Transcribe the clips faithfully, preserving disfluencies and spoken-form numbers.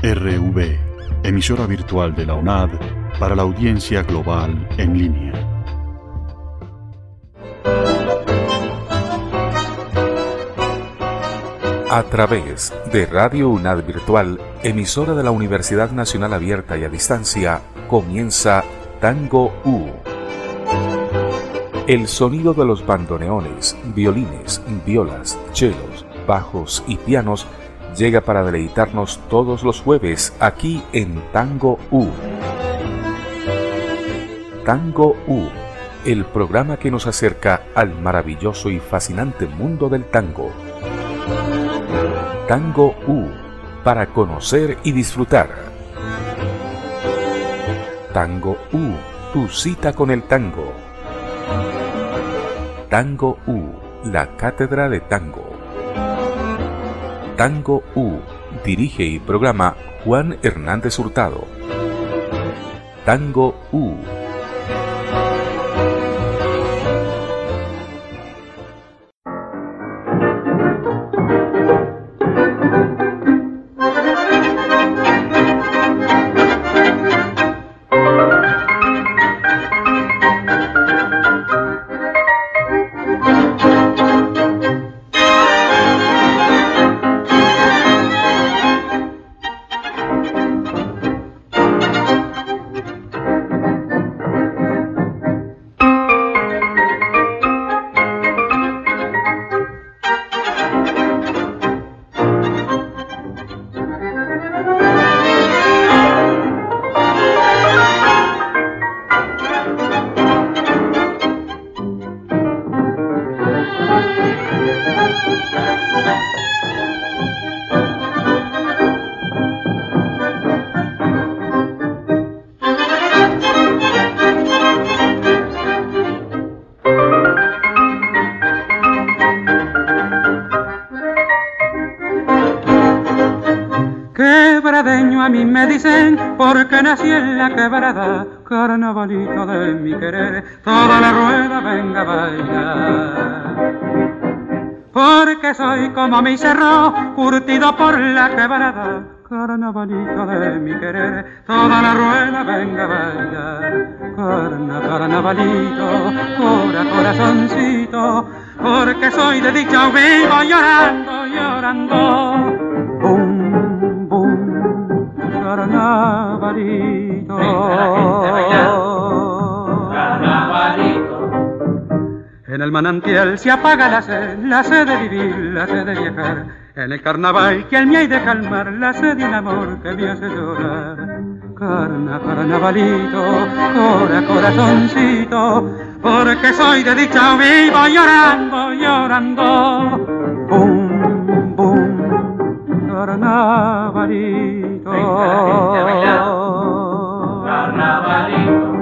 R V, emisora virtual de la U N A D para la audiencia global en línea. A través de Radio U N A D Virtual, emisora de la Universidad Nacional Abierta y a Distancia, comienza Tango U. El sonido de los bandoneones, violines, violas, chelos, bajos y pianos llega para deleitarnos todos los jueves aquí en Tango U. Tango U, el programa que nos acerca al maravilloso y fascinante mundo del tango. Tango U, para conocer y disfrutar. Tango U, tu cita con el tango. Tango U, la cátedra de tango. Tango U, dirige y programa Juan Hernández Hurtado. Tango U. Quebradeño a mí me dicen, porque nací en la quebrada, carnavalito de mi querer, toda la rueda venga a bailar. Porque soy como mi cerro, curtido por la quebrada, carnavalito de mi querer, toda la rueda venga a bailar. Carna, carnavalito, cora, corazoncito, porque soy de dicha vivo llorando, llorando. Bum, bum, carnavalito. Carnavalito. En el manantial se apaga la sed, la sed de vivir, la sed de viajar. En el carnaval que al mí hay de calmar la sed de un amor que me hace llorar. Carna, carnavalito, cora, corazoncito, porque soy de dicha vivo llorando, llorando. Bum, bum, carnavalito. Carnavalito.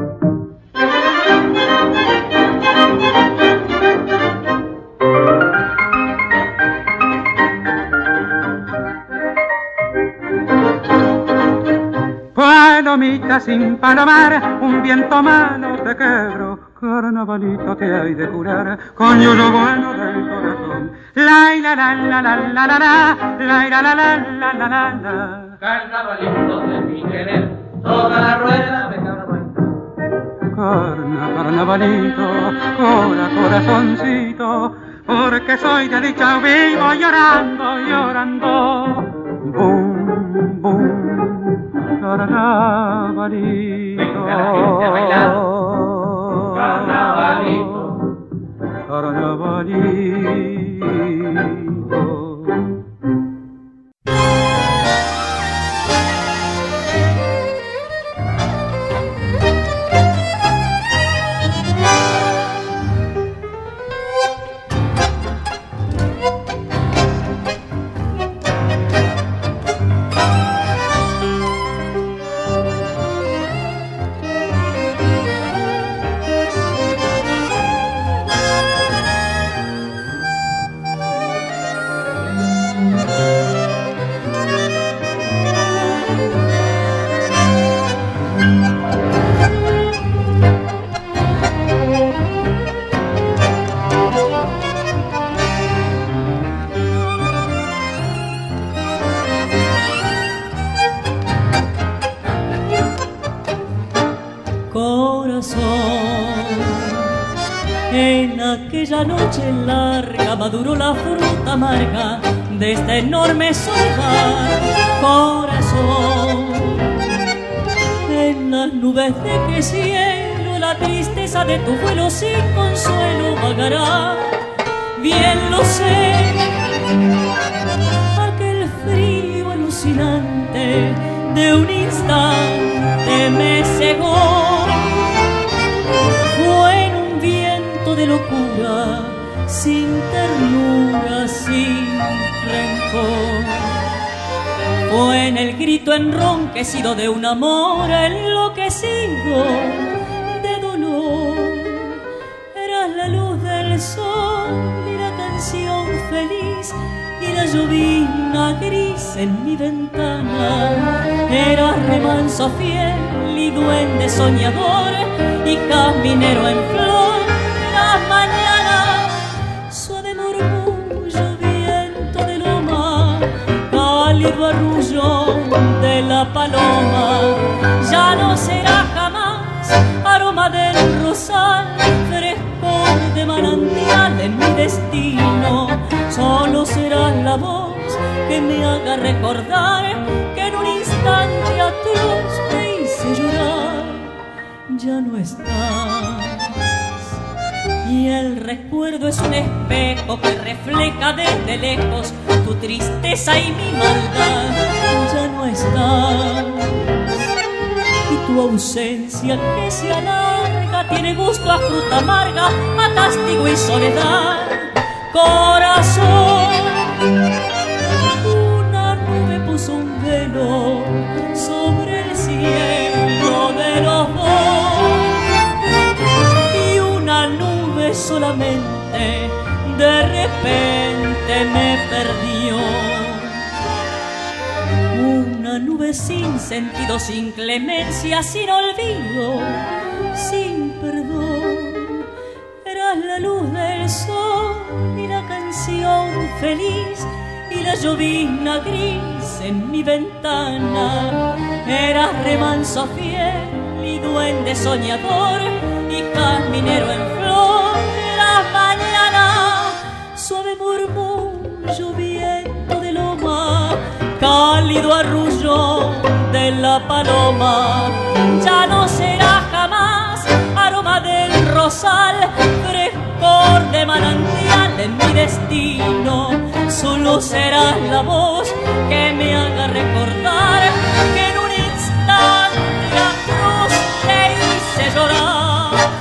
Palomita sin palomar, un viento malo te quebro, carnavalito te hay de curar, con yuyo bueno del corazón. La la la la la la la la, la la la la la la la la. Carnavalito de mi querer, toda la rueda venga a bailar. Carna, carnavalito, cora, corazoncito, porque soy de dicha vivo llorando, llorando. Bum, bum. Carnavalito, venga la gente a bailar. Carnavalito, carnavalito. aquella noche larga maduró la fruta amarga de esta enorme soledad, corazón. En las nubes de qué cielo la tristeza de tu vuelo sin consuelo vagará. Bien lo sé, aquel frío alucinante de un instante me cegó. Fue en un viento de locura, sin ternura, sin rencor. Fue en el grito enronquecido de un amor enloquecido de dolor. Eras la luz del sol y la canción feliz y la llovizna gris en mi ventana. Eras remanso fiel y duende soñador y caminero en flor las mañanas. Suave murmullo, viento de loma, cálido arrullo de la paloma. Ya no será jamás aroma del rosal, frescor de manantial en mi destino. Solo será la voz que me haga recordar que en un instante atroz me hice llorar. Ya no estás, y el recuerdo es un espejo que refleja desde lejos tu tristeza y mi maldad. Ya no estás, y tu ausencia que se alarga tiene gusto a fruta amarga, a castigo y soledad. Corazón, una nube puso un velo sobre el cielo de los dos, y una nube solamente de repente me perdió. Una nube sin sentido, sin clemencia, sin olvido, sin perdón. Eras la luz del sol y la canción feliz y la llovizna gris en mi ventana. Eras remanso fiel y duende soñador y caminero en flor las mañanas. Suave murmullo, viento de loma, cálido arrullo de la paloma. Ya no será jamás aroma del rosal, frescor de manantial en mi destino. Solo serás la voz que me haga recordar que en un instante atroz te hice llorar.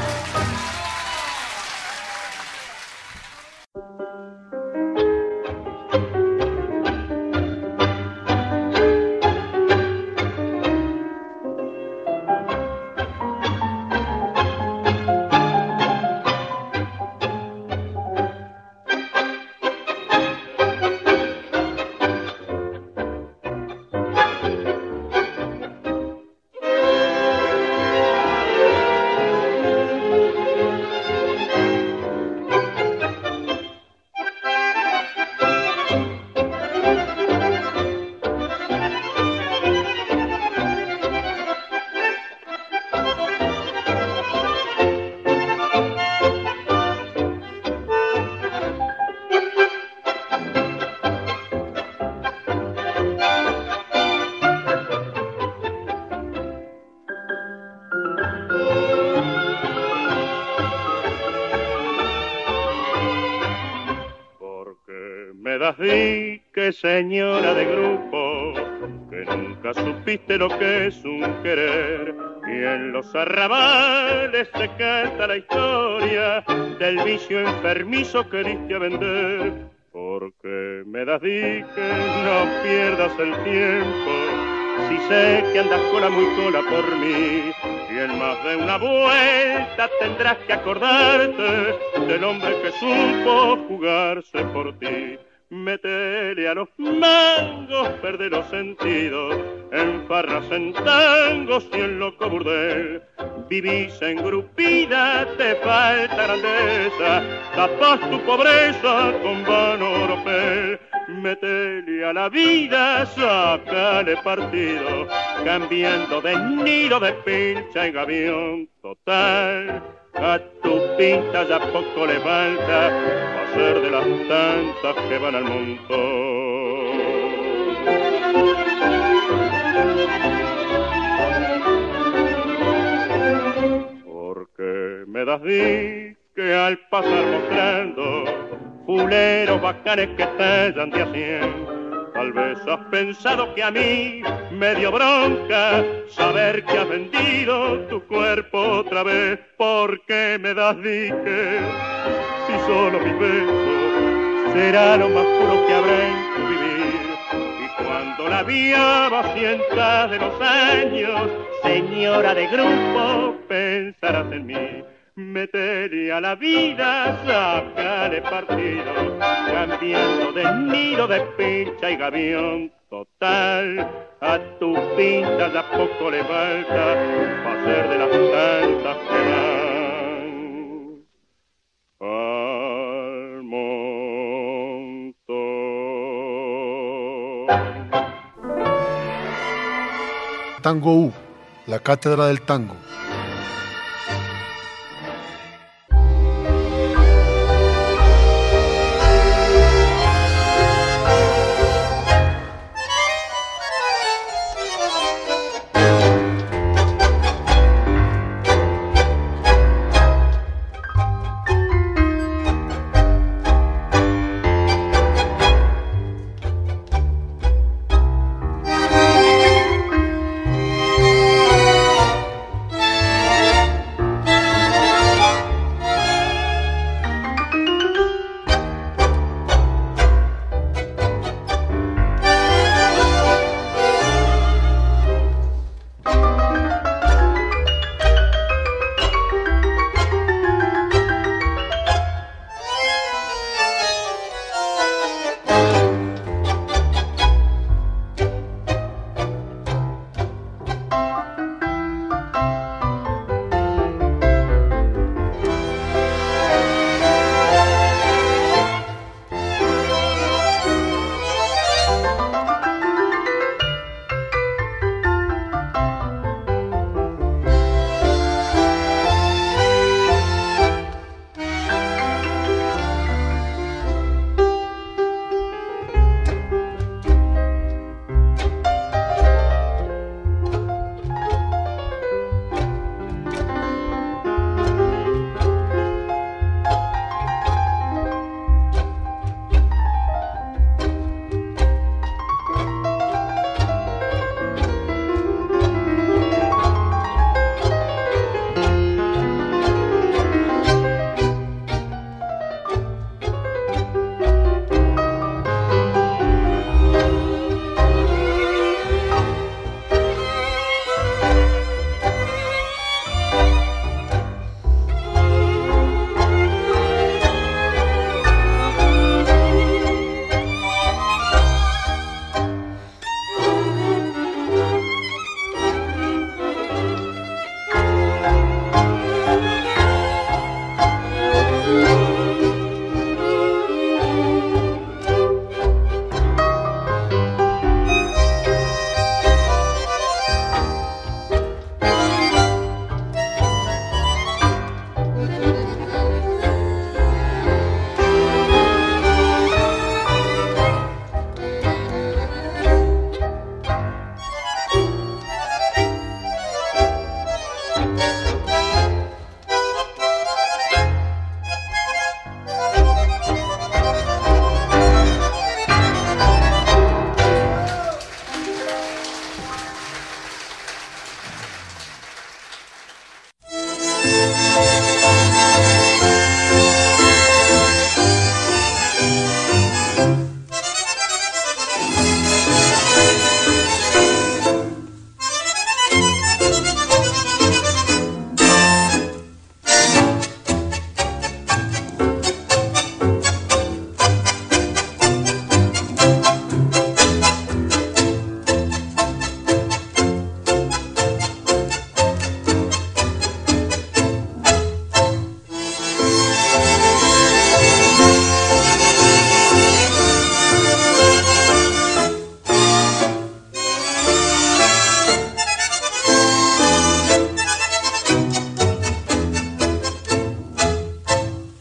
Así que señora de grupo, que nunca supiste lo que es un querer, y en los arrabales se canta la historia del vicio enfermizo que diste a vender. Porque me das di que no pierdas el tiempo, si sé que andas cola muy cola por mí, y en más de una vuelta tendrás que acordarte del hombre que supo jugarse por ti. Métele a los mangos, perde los sentidos, en farras, en tangos y en loco burdel. Vivís engrupida, te falta grandeza, tapás tu pobreza con vano oropel. Métele a la vida, sácale partido, cambiando de nido de pincha y gavión. Total, A tu pinta ya poco le falta a ser de las tantas que van al montón. Porque me das dique al pasar mostrando fuleros bacanes que te dan de a cien. Tal vez has pensado que a mí me dio bronca saber que has vendido tu cuerpo otra vez. Porque me das dique si solo mis besos será lo más puro que habrá en tu vivir. Y cuando la vía vacienta de los años, señora de grupo, pensarás en mí. Meterle a la vida, sacarle partido, cambiando de nido de pincha y gavión. Total, a tu pinta ya poco le falta para ser de las tantas que van al montón. Tango U, la cátedra del tango.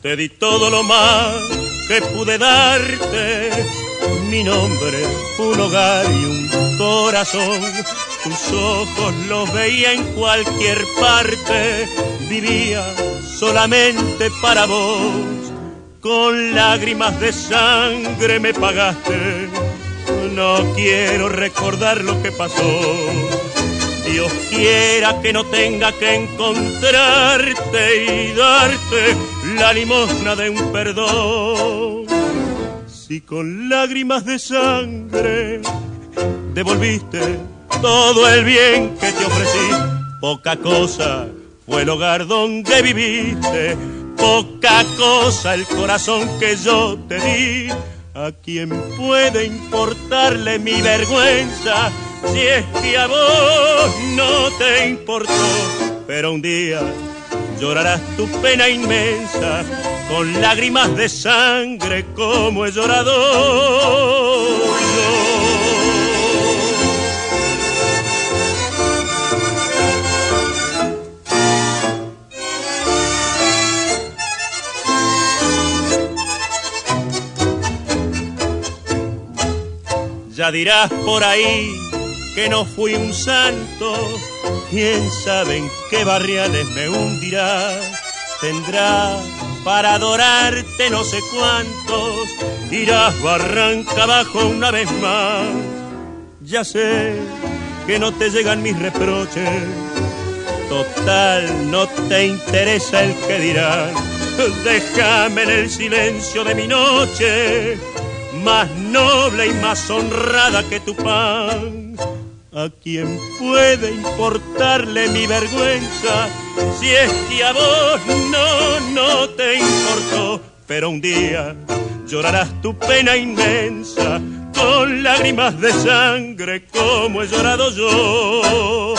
te di todo lo más que pude darte, mi nombre, un hogar y un corazón. Tus ojos los veía en cualquier parte, vivía solamente para vos. Con lágrimas de sangre me pagaste, no quiero recordar lo que pasó. Dios quiera que no tenga que encontrarte y darte la limosna de un perdón. Si con lágrimas de sangre devolviste todo el bien que te ofrecí, poca cosa fue el hogar donde viviste, poca cosa el corazón que yo te di. ¿A quién puede importarle mi vergüenza si es que a vos no te importó? Pero un día llorarás tu pena inmensa con lágrimas de sangre como he llorado yo. Ya dirás por ahí que no fui un santo, quién sabe en qué barriales me hundirá. Tendrás para adorarte no sé cuántos, irás barranca abajo una vez más. Ya sé que no te llegan mis reproches, total no te interesa el que dirán. Déjame en el silencio de mi noche, más noble y más honrada que tu pan. ¿A quién puede importarle mi vergüenza si es que a vos no, no te importó? Pero un día llorarás tu pena inmensa con lágrimas de sangre como he llorado yo.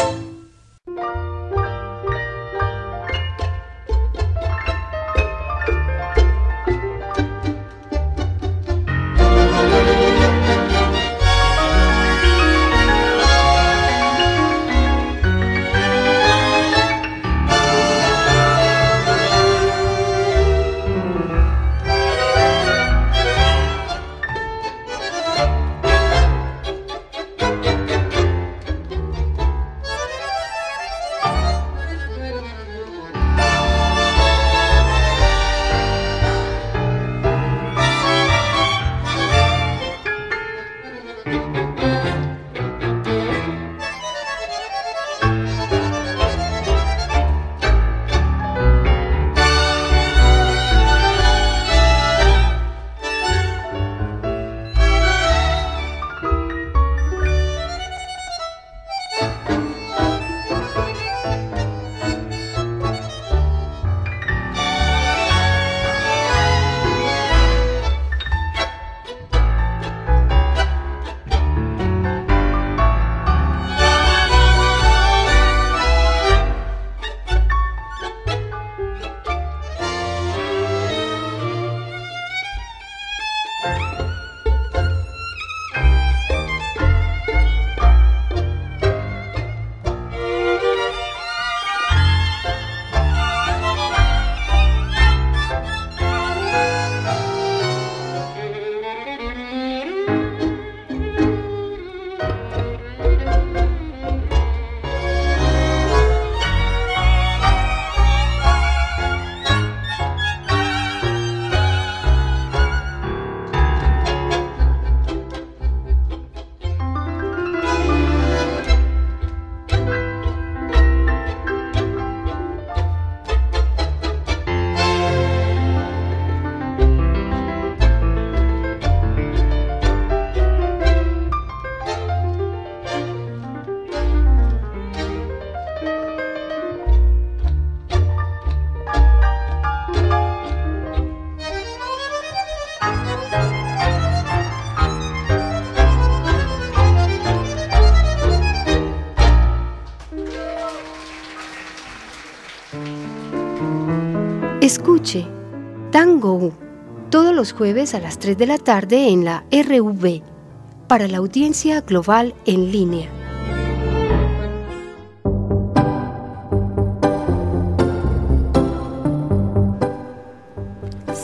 Escuche Tango U todos los jueves a las tres de la tarde en la R V para la audiencia global en línea.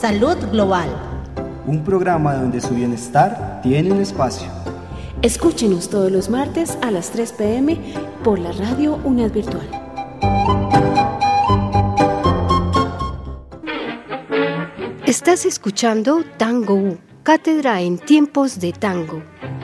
Salud Global. Un programa donde su bienestar tiene un espacio. Escúchenos todos los martes a las tres pe eme por la radio UNAD Virtual. Estás escuchando Tango U, cátedra en tiempos de tango.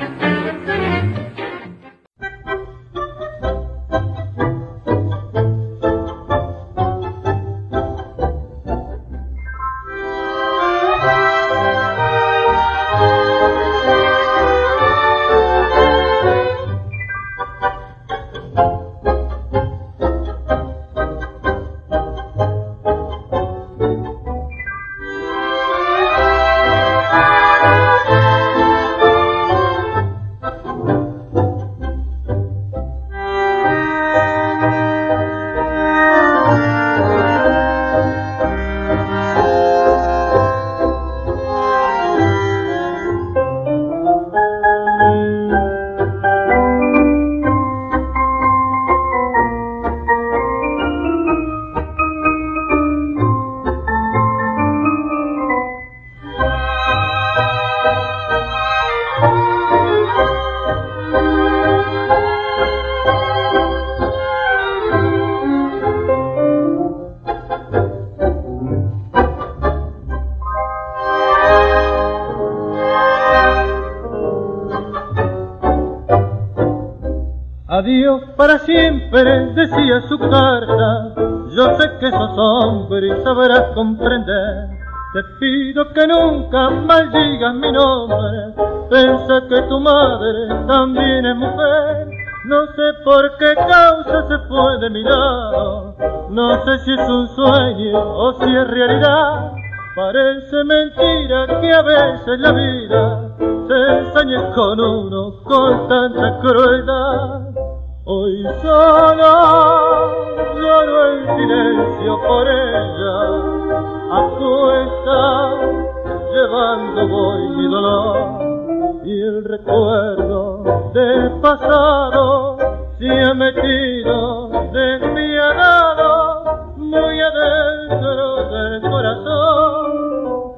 Adiós para siempre, decía su carta. Yo sé que sos hombre y sabrás comprender. Te pido que nunca maldigas mi nombre. Pensa que tu madre también es mujer. No sé por qué causa se fue de mi lado. No sé si es un sueño o si es realidad. Parece mentira que a veces la vida se ensañe con uno con tanta crueldad. Hoy solo lloro en silencio por ella, a cuesta llevando voy mi dolor, y el recuerdo del pasado se ha metido despiadado muy adentro del corazón.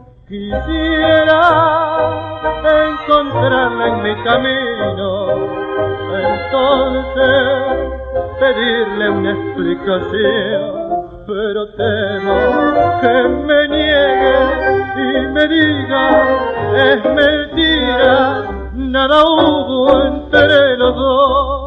Quisiera encontrarla en mi camino, entonces pedirle una explicación, pero temo que me niegue y me diga es mentira, nada hubo entre los dos.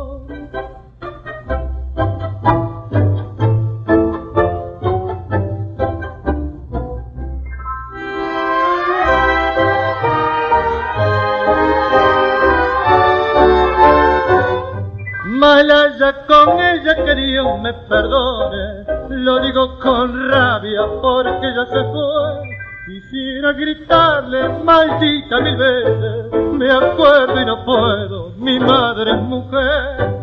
Malaya con ella, que Dios me perdone, lo digo con rabia porque ya se fue. Quisiera gritarle maldita mil veces, me acuerdo y no puedo, mi madre es mujer.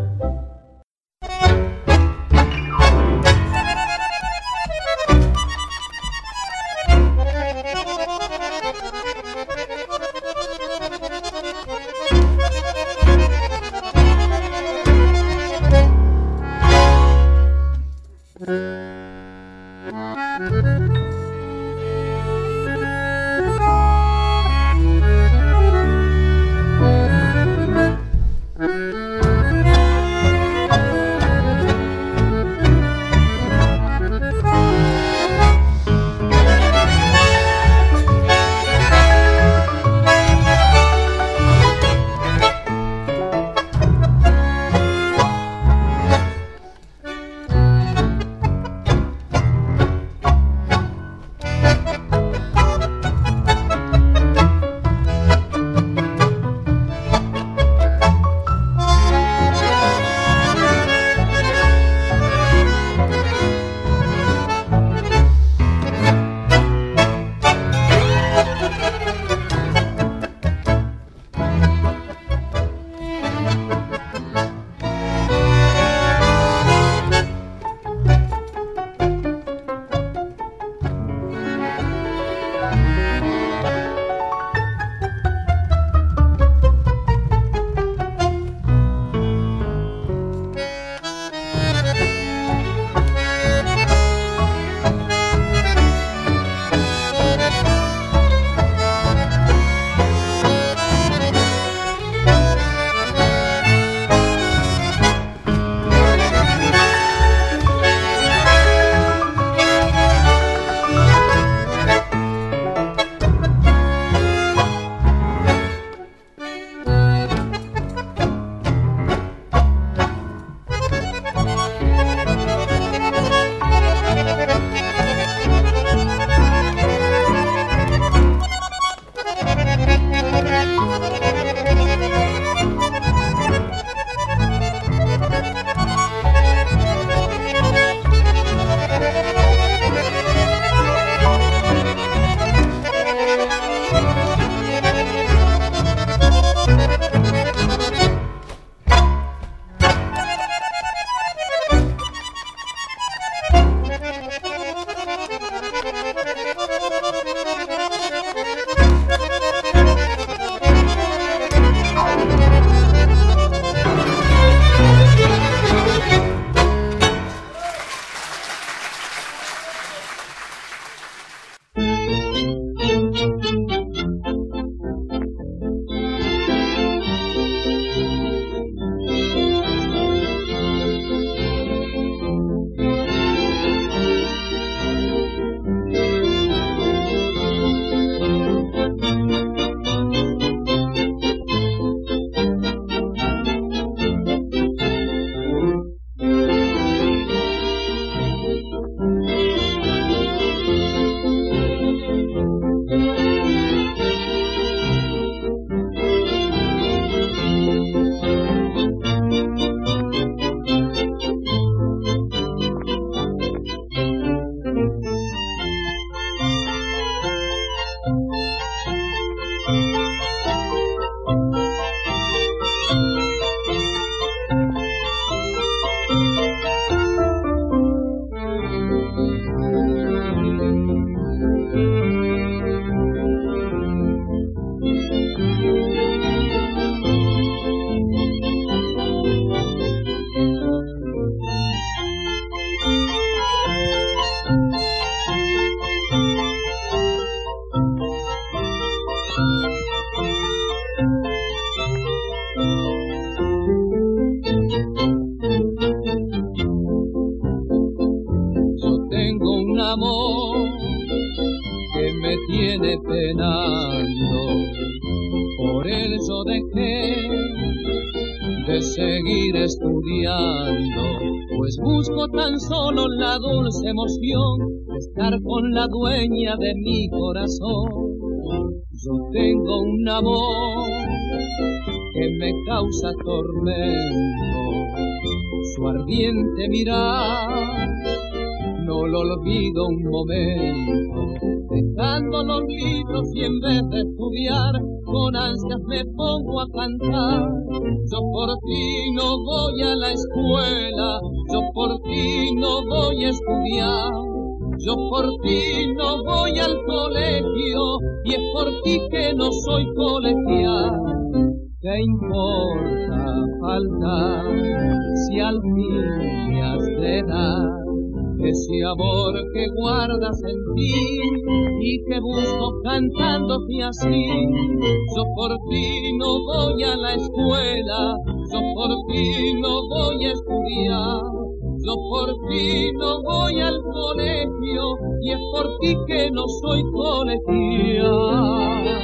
penando. Por eso dejé de seguir estudiando, pues busco tan solo la dulce emoción de estar con la dueña de mi corazón. Yo tengo un amor que me causa tormento, su ardiente mirar no lo olvido un momento. Dejando los libros y en vez de estudiar, con ansias me pongo a cantar. Yo por ti no voy a la escuela, yo por ti no voy a estudiar, yo por ti no voy al colegio, y es por ti que no soy colegial. ¿Qué importa faltar si al fin me has de dar ese amor que guardas en ti y que busco cantándote así? Yo por ti no voy a la escuela, yo por ti no voy a estudiar, yo por ti no voy al colegio, y es por ti que no soy colegial.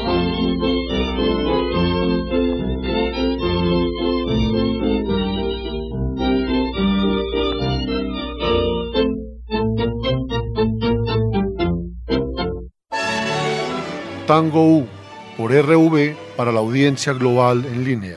Tango U, por R V, para la audiencia global en línea.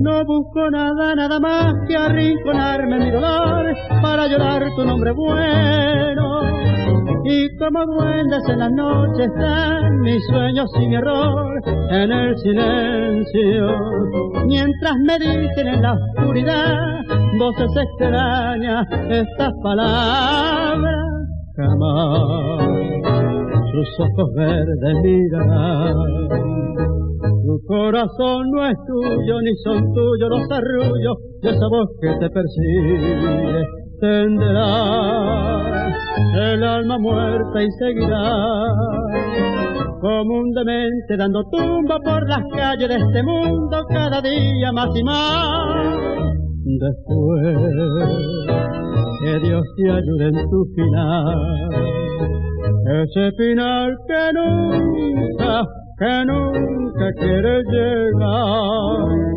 No busco nada, nada más que arrinconarme mi dolor para llorar tu nombre bueno. Y como duendes en las noches están mis sueños sin error en el silencio. Mientras me dicen en la oscuridad voces extrañas estas palabras, jamás sus ojos verdes mirarán. Tu corazón no es tuyo, ni son tuyos los arrullos de esa voz que te persigue. Tendrá el alma muerta y seguirá como un demente dando tumba por las calles de este mundo cada día más y más. Después que Dios te ayude en tu final, ese final que nunca, que nunca quiere llegar.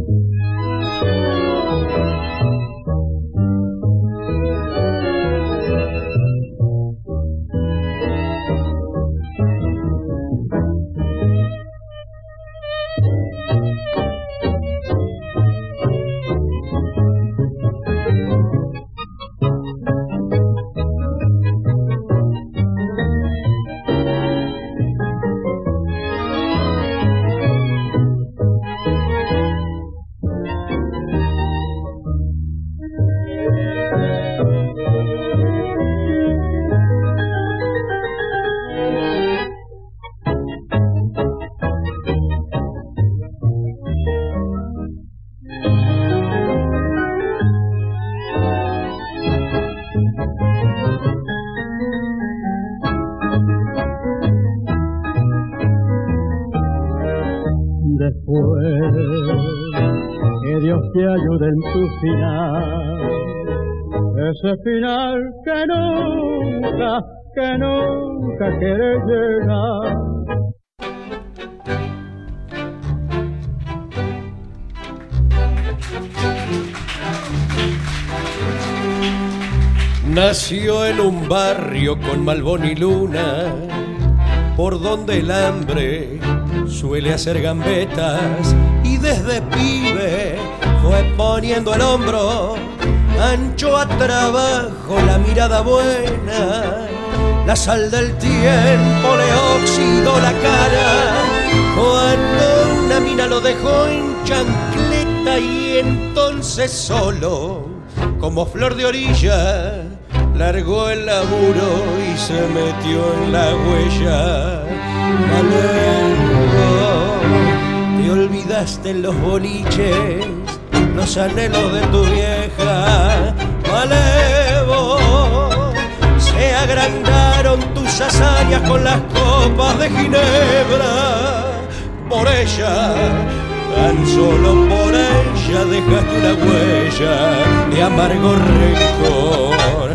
Que ayude en tu final, ese final que nunca, que nunca quiere llegar. Nació en un barrio con Malbón y Luna, por donde el hambre suele hacer gambetas, y desde pibe fue poniendo el hombro ancho a trabajo, la mirada buena, la sal del tiempo le oxidó la cara cuando una mina lo dejó en chancleta, y entonces solo como flor de orilla largó el laburo y se metió en la huella. Malengo, te olvidaste en los boliches los anhelos de tu vieja. Malevo, se agrandaron tus hazañas con las copas de Ginebra. Por ella, tan solo por ella dejaste una huella de amargo rencor.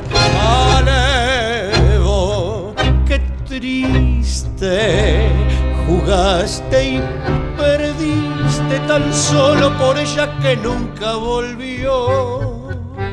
Malevo, qué triste, jugaste y perdiste tan solo por ella que nunca volvió.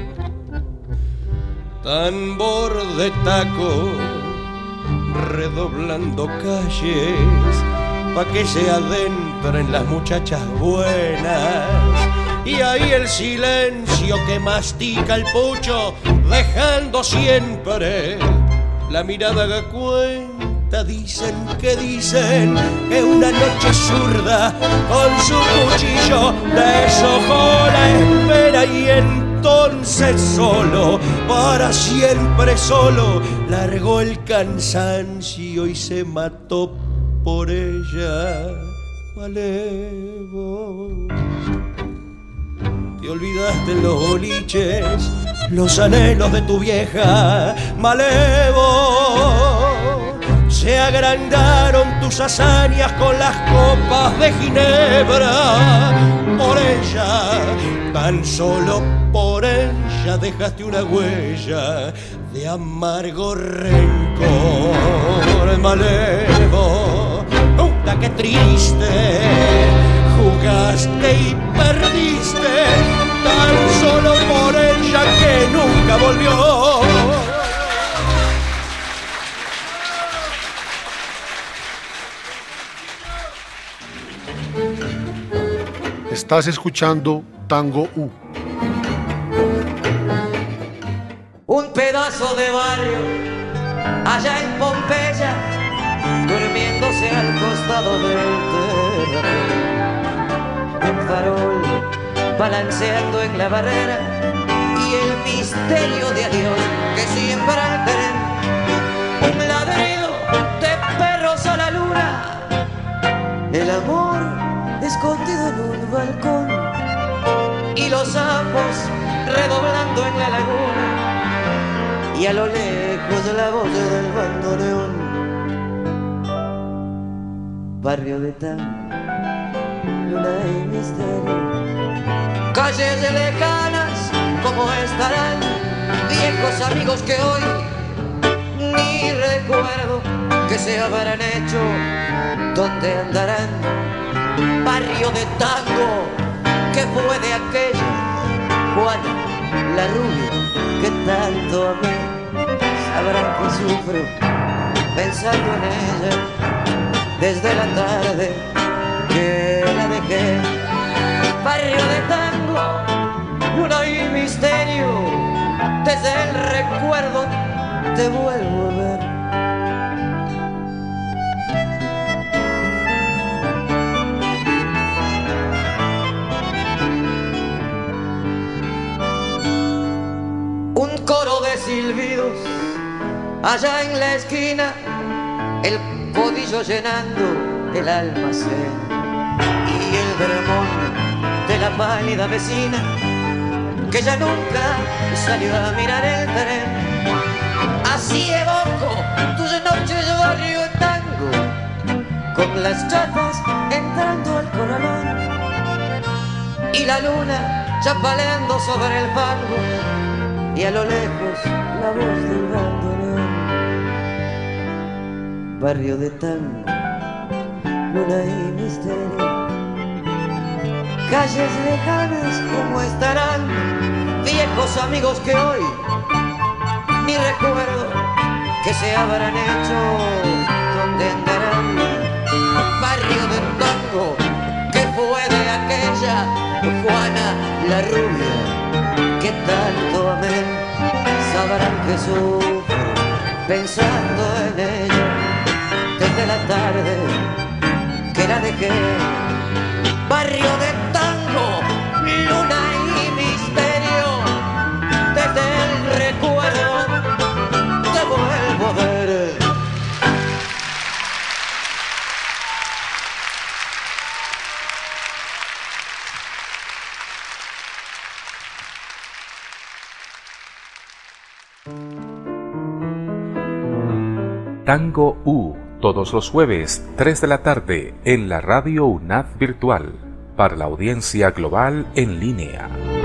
Tambor de taco, redoblando calles, pa' que se adentren las muchachas buenas. Y ahí el silencio que mastica el pucho, dejando siempre la mirada que cuenta. Dicen que dicen que una noche zurda con su cuchillo deshojó la espera, y entonces solo, para siempre solo, largó el cansancio y se mató por ella. Malevo, te olvidaste en los boliches los anhelos de tu vieja. Malevo, se agrandaron tus hazañas con las copas de Ginebra. Por ella, tan solo por ella dejaste una huella de amargo rencor. Malevo, puta que triste, jugaste y perdiste tan solo por ella que nunca volvió. Estás escuchando Tango U. Un pedazo de barrio allá en Pompeya, durmiéndose al costado del terreno. Un farol balanceando en la barrera y el misterio de adiós que siempre al tren. Un ladrido de perros a la luna, el amor escondido en un balcón y los sapos redoblando en la laguna. Y a lo lejos la voz del bandoneón. Barrio de tango, luna y misterio. Calles lejanas, como estarán viejos amigos que hoy ni recuerdo que se habrán hecho, dónde andarán. Barrio de tango, que fue de aquella Juana, la rubia que tanto amé. Sabrán que sufro pensando en ella desde la tarde que la dejé. Barrio de tango, luna y misterio, desde el recuerdo te vuelvo a ver. Un coro de silbidos allá en la esquina, el codillo llenando el almacén y el vermón de la pálida vecina que ya nunca salió a mirar el tren. Así evoco tus noches de barrio de tango, con las chapas entrando al corralón y la luna chapaleando sobre el fango, y a lo lejos la voz del bandoneón. Barrio de tango, luna y misterio. Calles lejanas, como estarán viejos amigos que hoy ni recuerdo que se habrán hecho, dónde andarán. Barrio de tango, que fue de aquella Juana, la rubia que tanto amé. Sabrán que sufro pensando en ella desde la tarde que la dejé. Barrio de tango, luna y misterio, desde el recuerdo te vuelvo a ver. Tango U, todos los jueves, tres de la tarde, en la radio UNAD Virtual, para la audiencia global en línea.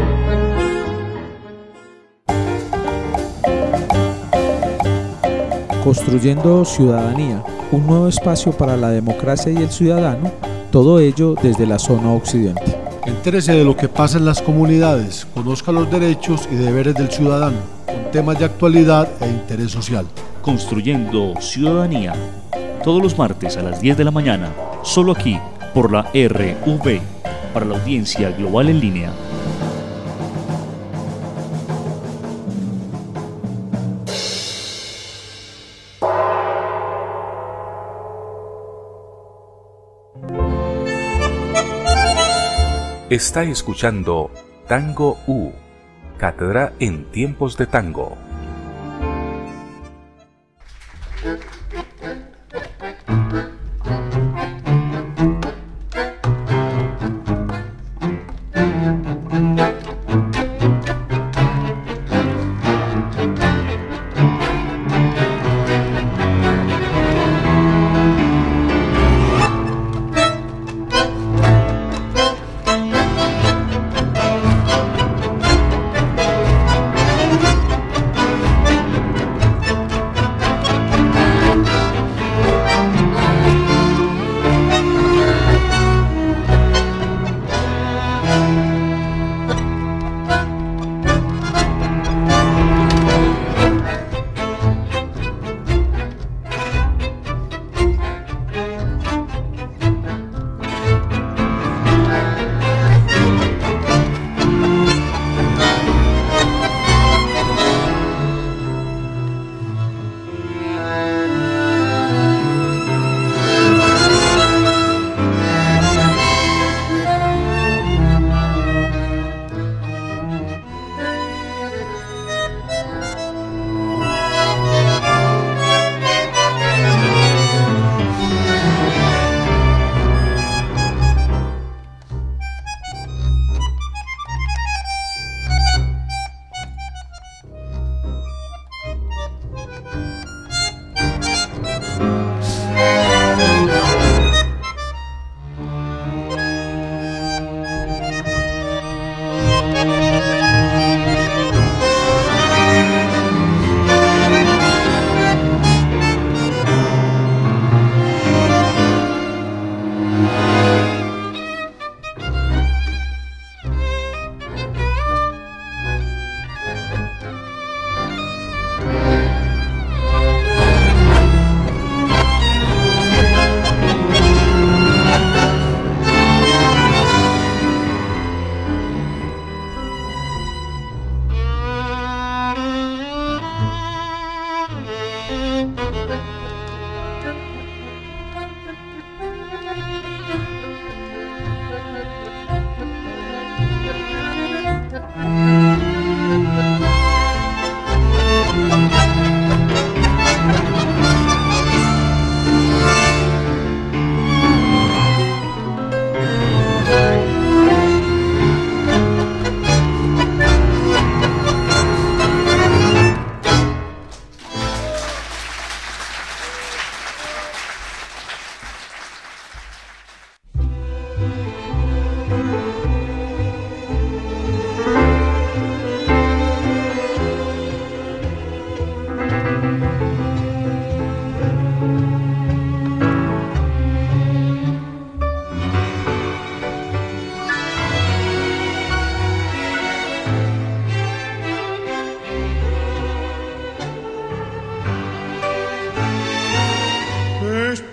Construyendo ciudadanía, un nuevo espacio para la democracia y el ciudadano, todo ello desde la zona occidente. Entérese de lo que pasa en las comunidades, conozca los derechos y deberes del ciudadano, con temas de actualidad e interés social. Construyendo ciudadanía, todos los martes a las diez de la mañana, solo aquí, por la R V, para la audiencia global en línea. Está escuchando Tango U, cátedra en tiempos de tango.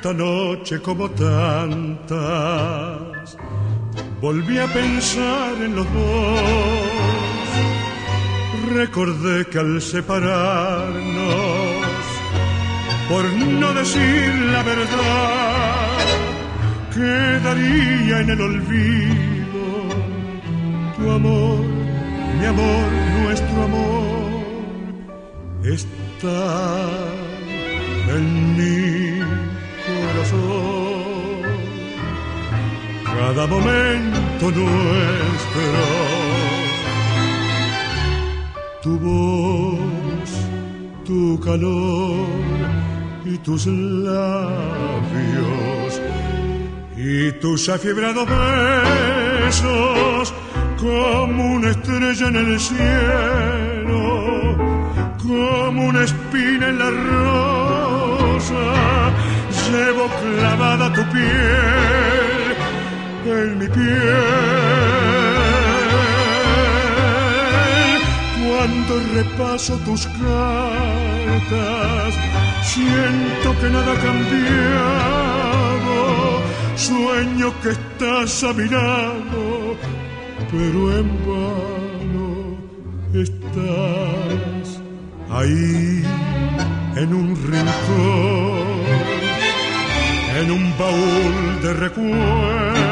esta noche como tantas, volví a pensar en los dos. Recordé que al separarnos, por no decir la verdad, quedaría en el olvido tu amor, mi amor, nuestro amor. Está en mi corazón cada momento nuestro. Tu voz, tu calor y tus labios y tus afiebrados besos, como una estrella en el cielo, como una espina en la rosa, llevo clavada tu piel en mi piel. Cuando repaso tus cartas, siento que nada ha cambiado. Sueño que estás a mi lado, pero en vano estás ahí en un rincón, en un baúl de recuerdos.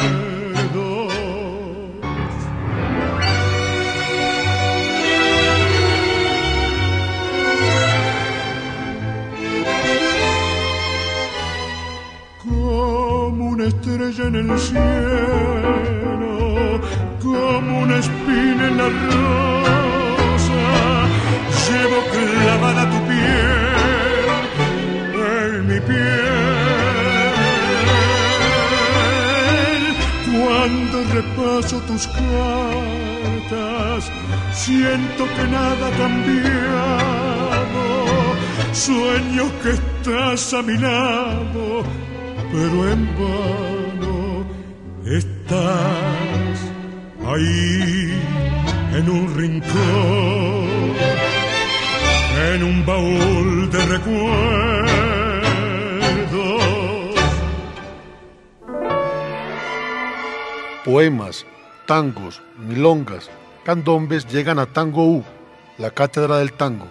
Como una estrella en el cielo, como una espina en la rosa, llevo clavada tu piel en mi piel. Cuando repaso tus cartas, siento que nada ha cambiado. Sueño que estás a mi lado, pero en vano estás ahí en un rincón, en un baúl de recuerdos. Poemas, tangos, milongas, candombes llegan a Tango U, la cátedra del tango.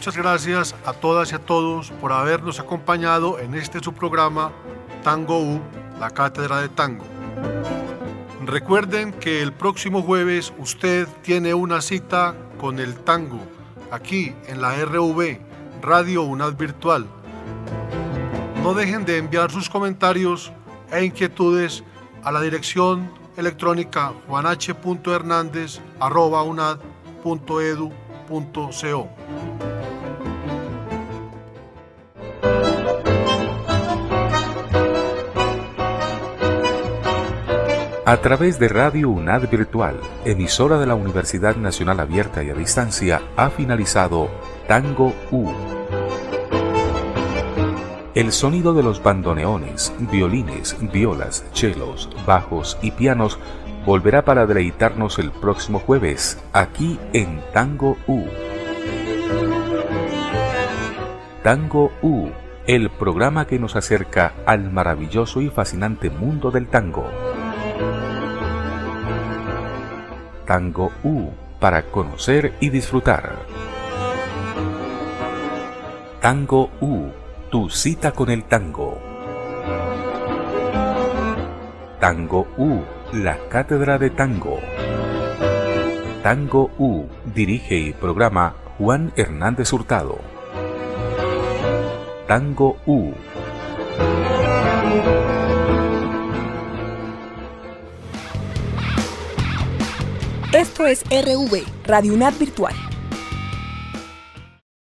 Muchas gracias a todas y a todos por habernos acompañado en este su programa Tango U, la Cátedra de Tango. Recuerden que el próximo jueves usted tiene una cita con el tango aquí en la R V, Radio UNAD Virtual. No dejen de enviar sus comentarios e inquietudes a la dirección electrónica juanh punto hernandez arroba unad punto edu punto co. A través de Radio UNAD Virtual, emisora de la Universidad Nacional Abierta y a Distancia, ha finalizado Tango U. El sonido de los bandoneones, violines, violas, chelos, bajos y pianos volverá para deleitarnos el próximo jueves, aquí en Tango U. Tango U, el programa que nos acerca al maravilloso y fascinante mundo del tango. Tango U, para conocer y disfrutar. Tango U, tu cita con el tango. Tango U, la Cátedra de Tango. Tango U, dirige y programa Juan Hernández Hurtado. Tango U. Esto es R V, Radio UNAD Virtual.